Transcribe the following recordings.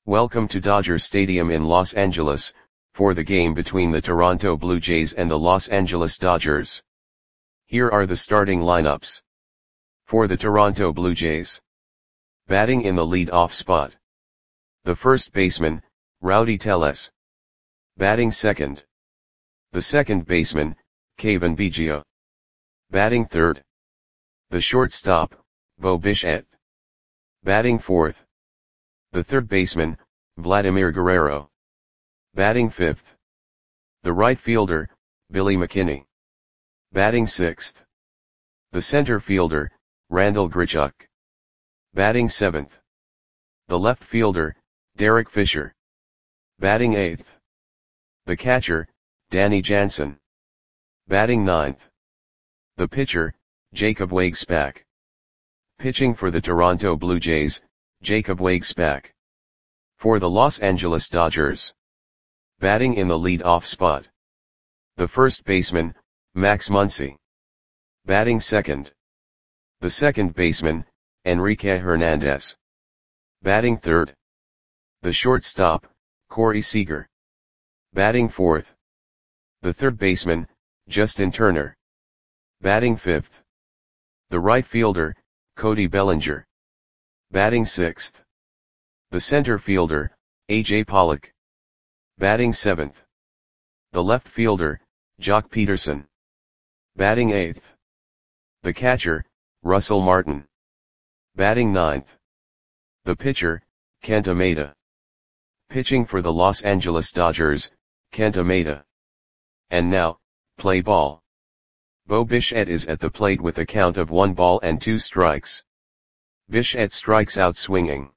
Welcome to Dodger Stadium in Los Angeles, for the game between the Toronto Blue Jays and the Los Angeles Dodgers. Here are the starting lineups. For the Toronto Blue Jays. Batting in the lead-off spot. The first baseman, Rowdy Tellez. Batting second. The second baseman, Cavan Biggio. Batting third. The shortstop, Bo Bichette. Batting fourth. The third baseman, Vladimir Guerrero. Batting fifth. The right fielder, Billy McKinney. Batting sixth. The center fielder, Randal Grichuk. Batting seventh. The left fielder, Derek Fisher. Batting eighth. The catcher, Danny Jansen. Batting ninth. The pitcher, Jacob Waguespack. Pitching for the Toronto Blue Jays, Jacob Waguespack. For the Los Angeles Dodgers. Batting in the lead-off spot. The first baseman, Max Muncy. Batting second. The second baseman, Enrique Hernandez. Batting third. The shortstop, Corey Seager. Batting fourth. The third baseman, Justin Turner. Batting fifth. The right fielder, Cody Bellinger. Batting sixth. The center fielder, A.J. Pollock. Batting seventh. The left fielder, Jock Peterson. Batting eighth. The catcher, Russell Martin. Batting ninth. The pitcher, Kenta Maeda. Pitching for the Los Angeles Dodgers, Kenta Maeda. And now, play ball. Bo Bichette is at the plate with a count of 1 ball and 2 strikes. Bichette strikes out swinging.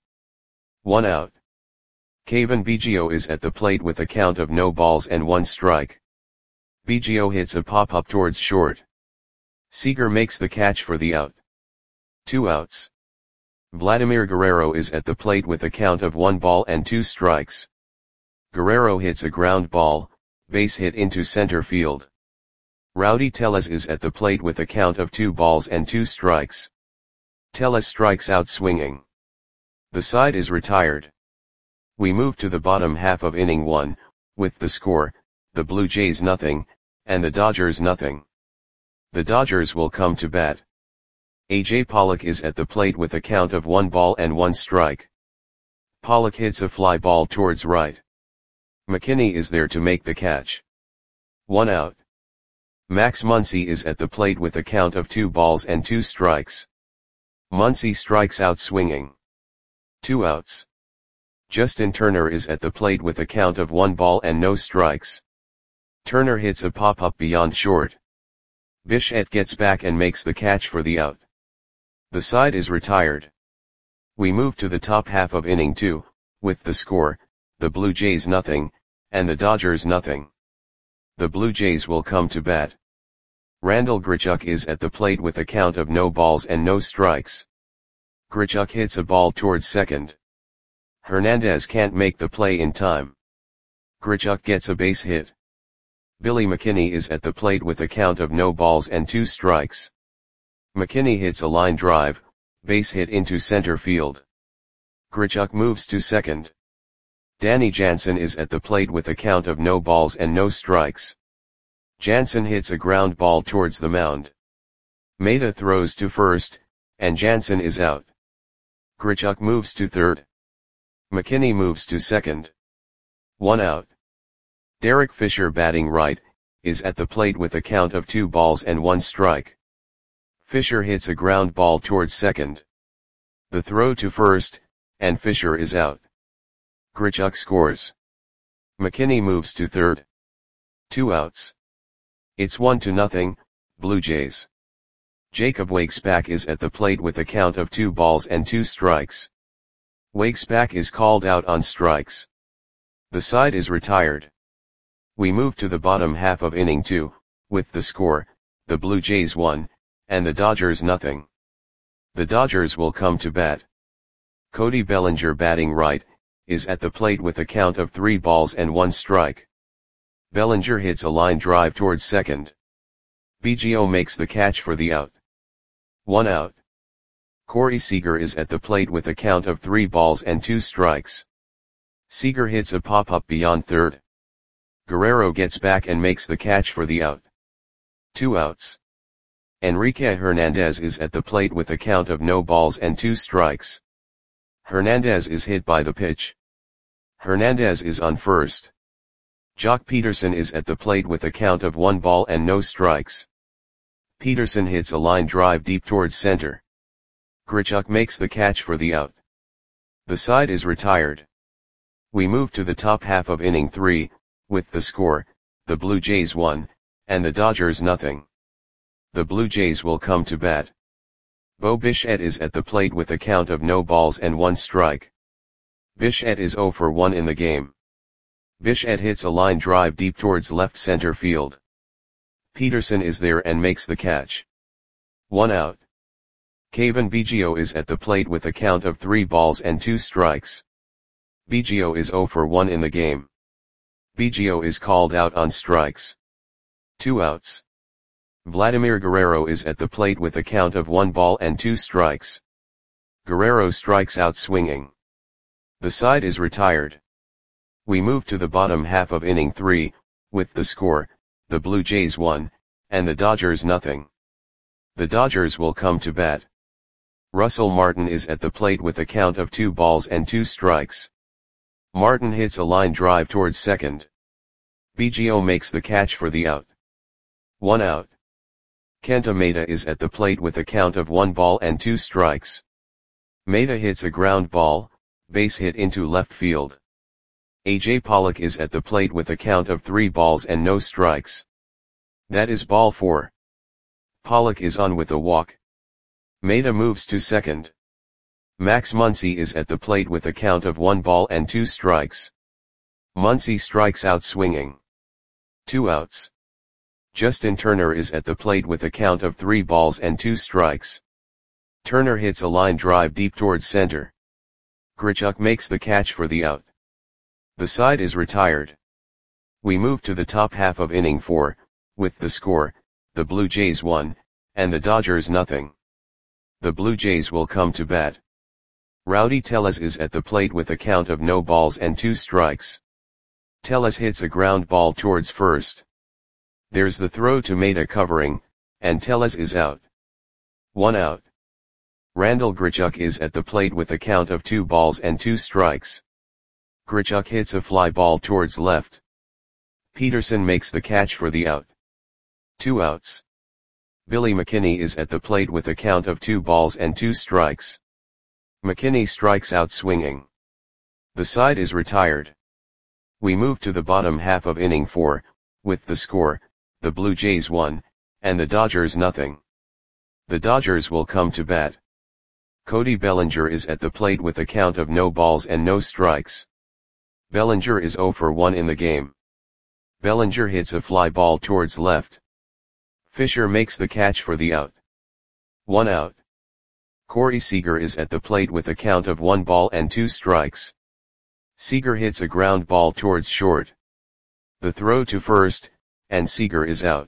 1 out. Cavan Biggio is at the plate with a count of no balls and 1 strike. Biggio hits a pop-up towards short. Seager makes the catch for the out. 2 outs. Vladimir Guerrero is at the plate with a count of 1 ball and 2 strikes. Guerrero hits a ground ball, base hit into center field. Rowdy Tellez is at the plate with a count of 2 balls and 2 strikes. Tellez strikes out swinging. The side is retired. We move to the bottom half of inning 1, with the score, the Blue Jays nothing, and the Dodgers nothing. The Dodgers will come to bat. A.J. Pollock is at the plate with a count of 1 ball and 1 strike. Pollock hits a fly ball towards right. McKinney is there to make the catch. 1 out. Max Muncy is at the plate with a count of 2 balls and 2 strikes. Muncy strikes out swinging. 2 outs. Justin Turner is at the plate with a count of 1 ball and no strikes. Turner hits a pop-up beyond short. Bichette gets back and makes the catch for the out. The side is retired. We move to the top half of inning 2, with the score, the Blue Jays nothing, and the Dodgers nothing. The Blue Jays will come to bat. Randal Grichuk is at the plate with a count of no balls and no strikes. Grichuk hits a ball towards second. Hernandez can't make the play in time. Grichuk gets a base hit. Billy McKinney is at the plate with a count of no balls and 2 strikes. McKinney hits a line drive, base hit into center field. Grichuk moves to second. Danny Jansen is at the plate with a count of no balls and no strikes. Jansen hits a ground ball towards the mound. Maeda throws to first, and Jansen is out. Grichuk moves to third. McKinney moves to second. 1 out. Derek Fisher batting right, is at the plate with a count of 2 balls and 1 strike. Fisher hits a ground ball towards second. The throw to first, and Fisher is out. Grichuk scores. McKinney moves to third. 2 outs. It's 1-0, Blue Jays. Jacob Waguespack is at the plate with a count of 2 balls and 2 strikes. Waguespack is called out on strikes. The side is retired. We move to the bottom half of inning 2, with the score, the Blue Jays 1, and the Dodgers nothing. The Dodgers will come to bat. Cody Bellinger batting right, is at the plate with a count of 3 balls and 1 strike. Bellinger hits a line drive towards second. Biggio makes the catch for the out. 1 out. Corey Seager is at the plate with a count of 3 balls and 2 strikes. Seager hits a pop-up beyond third. Guerrero gets back and makes the catch for the out. 2 outs. Enrique Hernandez is at the plate with a count of no balls and 2 strikes. Hernandez is hit by the pitch. Hernandez is on first. Jock Peterson is at the plate with a count of 1 ball and no strikes. Peterson hits a line drive deep towards center. Grichuk makes the catch for the out. The side is retired. We move to the top half of inning 3, with the score, the Blue Jays 1, and the Dodgers nothing. The Blue Jays will come to bat. Bo Bichette is at the plate with a count of no balls and 1 strike. Bichette is 0 for 1 in the game. Bichette hits a line drive deep towards left center field. Peterson is there and makes the catch. 1 out. Cavan Biggio is at the plate with a count of 3 balls and 2 strikes. Biggio is 0 for 1 in the game. Biggio is called out on strikes. 2 outs. Vladimir Guerrero is at the plate with a count of 1 ball and 2 strikes. Guerrero strikes out swinging. The side is retired. We move to the bottom half of inning 3, with the score, the Blue Jays 1, and the Dodgers nothing. The Dodgers will come to bat. Russell Martin is at the plate with a count of 2 balls and 2 strikes. Martin hits a line drive towards second. Biggio makes the catch for the out. 1 out. Kenta Maeda is at the plate with a count of 1 ball and 2 strikes. Maeda hits a ground ball, base hit into left field. A.J. Pollock is at the plate with a count of 3 balls and no strikes. That is ball 4. Pollock is on with a walk. Maeda moves to second. Max Muncy is at the plate with a count of 1 ball and 2 strikes. Muncy strikes out swinging. 2 outs. Justin Turner is at the plate with a count of 3 balls and 2 strikes. Turner hits a line drive deep towards center. Grichuk makes the catch for the out. The side is retired. We move to the top half of inning 4, with the score, the Blue Jays 1, and the Dodgers nothing. The Blue Jays will come to bat. Rowdy Tellez is at the plate with a count of no balls and 2 strikes. Tellez hits a ground ball towards first. There's the throw to Maeda covering, and Tellez is out. 1 out. Randall Grichuk is at the plate with a count of 2 balls and 2 strikes. Grichuk hits a fly ball towards left. Peterson makes the catch for the out. 2 outs. Billy McKinney is at the plate with a count of 2 balls and 2 strikes. McKinney strikes out swinging. The side is retired. We move to the bottom half of inning 4, with the score, the Blue Jays 1, and the Dodgers nothing. The Dodgers will come to bat. Cody Bellinger is at the plate with a count of no balls and no strikes. Bellinger is 0 for 1 in the game. Bellinger hits a fly ball towards left. Fisher makes the catch for the out. 1 out. Corey Seager is at the plate with a count of 1 ball and 2 strikes. Seager hits a ground ball towards short. The throw to first, and Seager is out.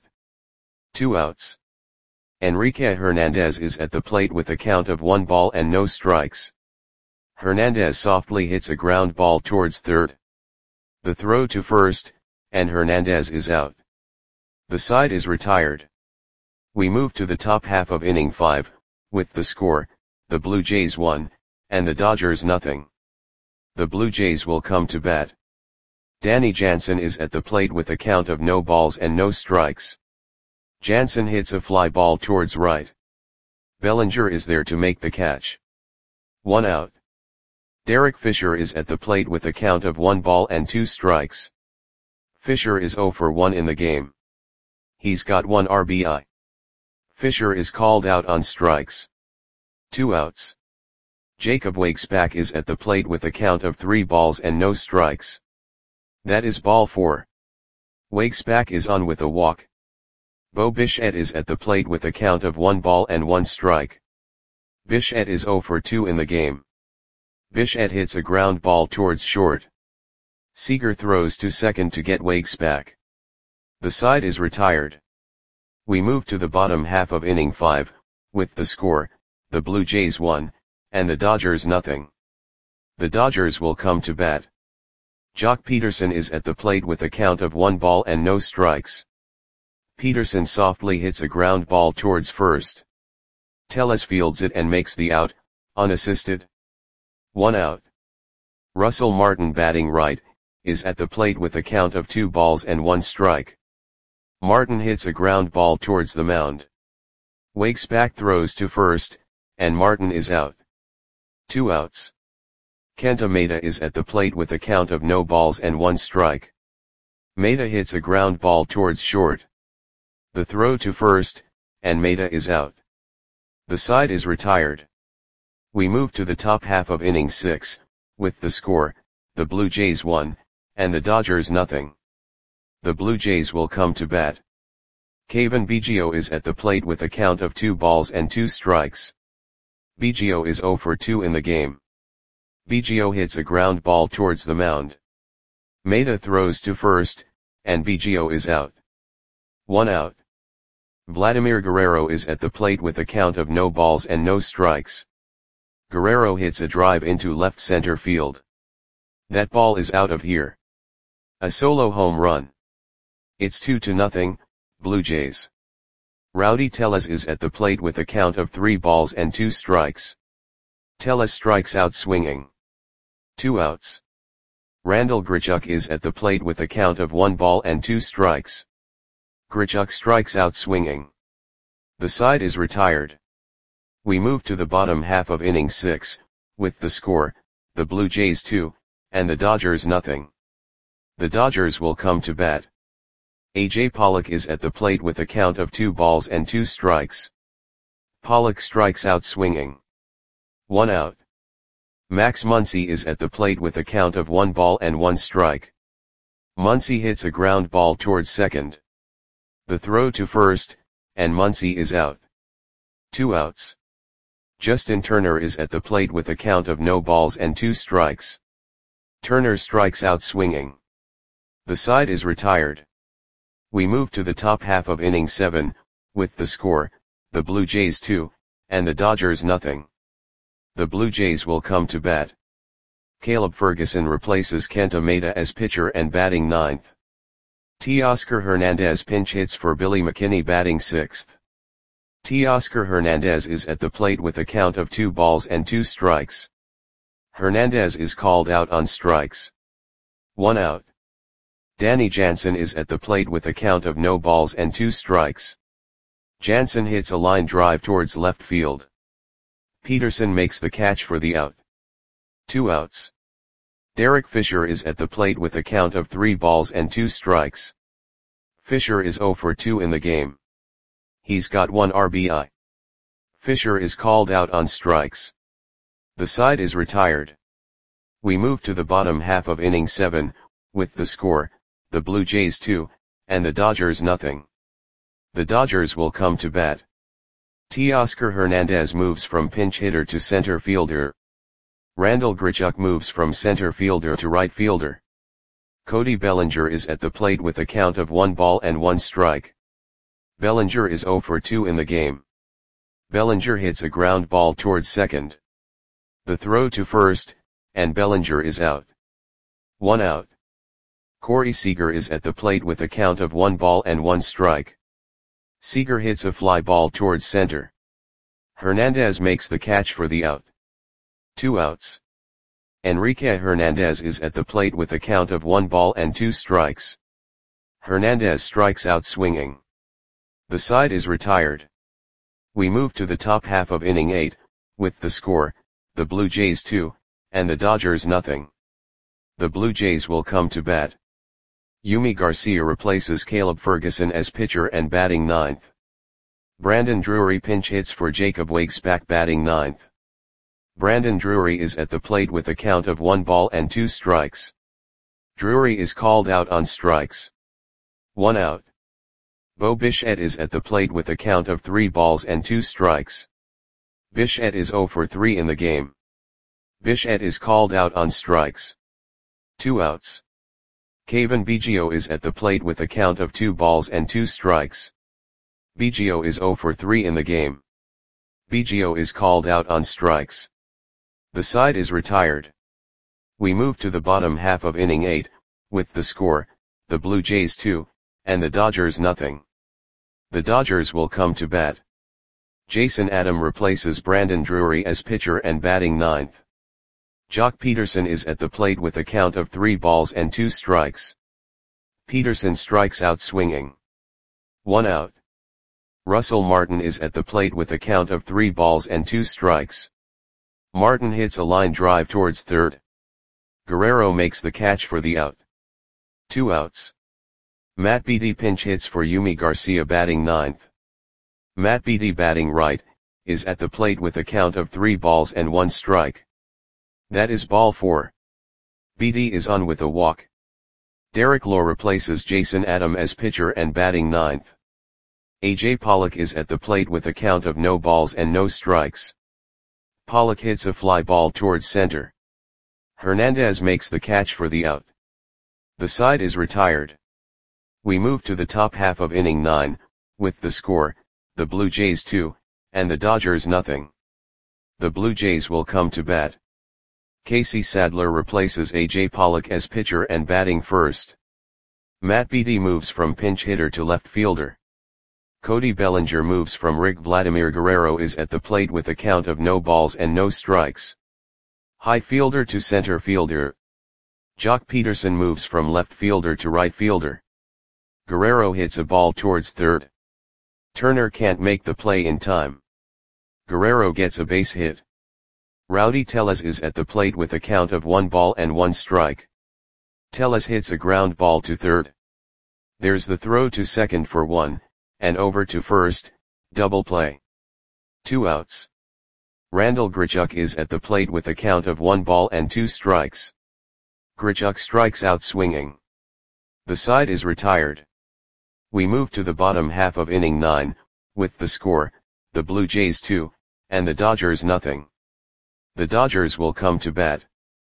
2 outs. Enrique Hernandez is at the plate with a count of 1 ball and no strikes. Hernandez softly hits a ground ball towards third. The throw to first, and Hernandez is out. The side is retired. We move to the top half of inning 5, with the score, the Blue Jays 1, and the Dodgers nothing. The Blue Jays will come to bat. Danny Jansen is at the plate with a count of no balls and no strikes. Jansen hits a fly ball towards right. Bellinger is there to make the catch. 1 out. Derek Fisher is at the plate with a count of 1 ball and 2 strikes. Fisher is 0 for 1 in the game. He's got 1 RBI. Fisher is called out on strikes. 2 outs. Jacob Waguespack is at the plate with a count of 3 balls and no strikes. That is ball 4. Waguespack is on with a walk. Bo Bichette is at the plate with a count of 1 ball and 1 strike. Bichette is 0 for 2 in the game. Bichette hits a ground ball towards short. Seager throws to second to get Waguespack. The side is retired. We move to the bottom half of inning 5, with the score, the Blue Jays 1, and the Dodgers nothing. The Dodgers will come to bat. Jock Peterson is at the plate with a count of 1 ball and no strikes. Peterson softly hits a ground ball towards first. Tellez fields it and makes the out, unassisted. 1 out. Russell Martin, batting right, is at the plate with a count of 2 balls and 1 strike. Martin hits a ground ball towards the mound. Waguespack throws to first, and Martin is out. 2 outs. Kenta Maeda is at the plate with a count of no balls and 1 strike. Maeda hits a ground ball towards short. The throw to first, and Maeda is out. The side is retired. We move to the top half of inning 6, with the score, the Blue Jays 1, and the Dodgers nothing. The Blue Jays will come to bat. Cavan Biggio is at the plate with a count of 2 balls and 2 strikes. Biggio is 0 for 2 in the game. Biggio hits a ground ball towards the mound. Maeda throws to first, and Biggio is out. 1 out. Vladimir Guerrero is at the plate with a count of no balls and no strikes. Guerrero hits a drive into left center field. That ball is out of here. A solo home run. It's 2-0, Blue Jays. Rowdy Tellez is at the plate with a count of 3 balls and 2 strikes. Tellez strikes out swinging. 2 outs. Randal Grichuk is at the plate with a count of 1 ball and 2 strikes. Grichuk strikes out swinging. The side is retired. We move to the bottom half of inning 6, with the score, the Blue Jays 2, and the Dodgers nothing. The Dodgers will come to bat. A.J. Pollock is at the plate with a count of 2 balls and 2 strikes. Pollock strikes out swinging. 1 out. Max Muncy is at the plate with a count of 1 ball and 1 strike. Muncy hits a ground ball towards second. The throw to first, and Muncy is out. 2 outs. Justin Turner is at the plate with a count of no balls and 2 strikes. Turner strikes out swinging. The side is retired. We move to the top half of inning 7, with the score, the Blue Jays 2, and the Dodgers nothing. The Blue Jays will come to bat. Caleb Ferguson replaces Kenta Maeda as pitcher and batting 9th. Teoscar Hernandez pinch hits for Billy McKinney batting 6th. Teoscar Hernandez is at the plate with a count of 2 balls and 2 strikes. Hernandez is called out on strikes. 1 out. Danny Jansen is at the plate with a count of no balls and 2 strikes. Jansen hits a line drive towards left field. Peterson makes the catch for the out. 2 outs. Derek Fisher is at the plate with a count of 3 balls and 2 strikes. Fisher is 0 for 2 in the game. He's got 1 RBI. Fisher is called out on strikes. The side is retired. We move to the bottom half of inning 7, with the score, the Blue Jays 2, and the Dodgers nothing. The Dodgers will come to bat. Teoscar Hernandez moves from pinch hitter to center fielder. Randal Grichuk moves from center fielder to right fielder. Cody Bellinger is at the plate with a count of 1 ball and 1 strike. Bellinger is 0 for 2 in the game. Bellinger hits a ground ball towards second. The throw to first, and Bellinger is out. 1 out. Corey Seager is at the plate with a count of 1 ball and 1 strike. Seager hits a fly ball towards center. Hernandez makes the catch for the out. 2 outs. Enrique Hernandez is at the plate with a count of 1 ball and 2 strikes. Hernandez strikes out swinging. The side is retired. We move to the top half of inning 8, with the score, the Blue Jays 2, and the Dodgers nothing. The Blue Jays will come to bat. Yumi Garcia replaces Caleb Ferguson as pitcher and batting 9th. Brandon Drury pinch hits for Jacob Waguespack batting 9th. Brandon Drury is at the plate with a count of 1 ball and 2 strikes. Drury is called out on strikes. 1 out. Bo Bichette is at the plate with a count of 3 balls and 2 strikes. Bichette is 0 for 3 in the game. Bichette is called out on strikes. 2 outs. Cavan Biggio is at the plate with a count of 2 balls and 2 strikes. Biggio is 0 for 3 in the game. Biggio is called out on strikes. The side is retired. We move to the bottom half of inning 8, with the score, the Blue Jays 2, and the Dodgers nothing. The Dodgers will come to bat. Jason Adam replaces Brandon Drury as pitcher and batting ninth. Jock Peterson is at the plate with a count of 3 balls and 2 strikes. Peterson strikes out swinging. 1 out. Russell Martin is at the plate with a count of 3 balls and 2 strikes. Martin hits a line drive towards third. Guerrero makes the catch for the out. 2 outs. Matt Beattie pinch hits for Yumi Garcia batting ninth. Matt Beattie batting right, is at the plate with a count of 3 balls and 1 strike. That is ball 4. Beattie is on with a walk. Derek Law replaces Jason Adam as pitcher and batting ninth. A.J. Pollock is at the plate with a count of no balls and no strikes. Pollock hits a fly ball towards center. Hernandez makes the catch for the out. The side is retired. We move to the top half of inning 9, with the score, the Blue Jays 2, and the Dodgers nothing. The Blue Jays will come to bat. Casey Sadler replaces A.J. Pollock as pitcher and batting first. Matt Beattie moves from pinch hitter to left fielder. Cody Bellinger moves from rig. Vladimir Guerrero is at the plate with a count of no balls and no strikes. Right fielder to center fielder. Jock Peterson moves from left fielder to right fielder. Guerrero hits a ball towards third. Turner can't make the play in time. Guerrero gets a base hit. Rowdy Tellez is at the plate with a count of 1 ball and 1 strike. Tellez hits a ground ball to third. There's the throw to second for 1, and over to first, double play. 2 outs. Randal Grichuk is at the plate with a count of 1 ball and 2 strikes. Grichuk strikes out swinging. The side is retired. We move to the bottom half of inning 9, with the score, the Blue Jays 2, and the Dodgers nothing. The Dodgers will come to bat.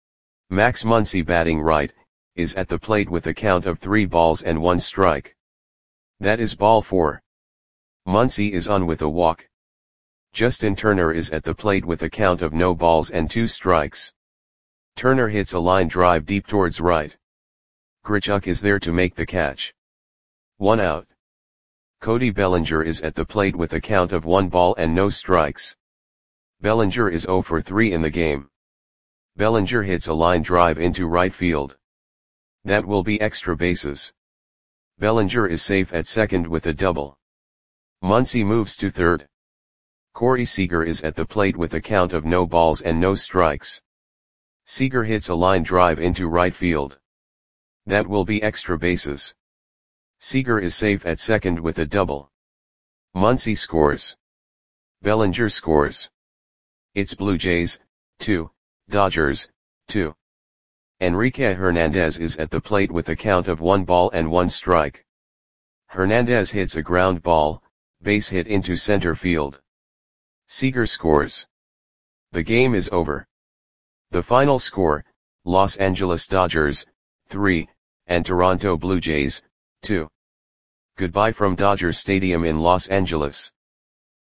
Max Muncy batting right, is at the plate with a count of 3 balls and 1 strike. That is ball 4. Muncy is on with a walk. Justin Turner is at the plate with a count of no balls and 2 strikes. Turner hits a line drive deep towards right. Grichuk is there to make the catch. 1 out. Cody Bellinger is at the plate with a count of 1 ball and no strikes. Bellinger is 0 for 3 in the game. Bellinger hits a line drive into right field. That will be extra bases. Bellinger is safe at second with a double. Muncy moves to third. Corey Seager is at the plate with a count of no balls and no strikes. Seager hits a line drive into right field. That will be extra bases. Seager is safe at second with a double. Muncy scores. Bellinger scores. It's Blue Jays, 2, Dodgers, 2. Enrique Hernandez is at the plate with a count of 1 ball and 1 strike. Hernandez hits a ground ball, base hit into center field. Seager scores. The game is over. The final score, Los Angeles Dodgers, 3, and Toronto Blue Jays, 2. Goodbye from Dodger Stadium in Los Angeles.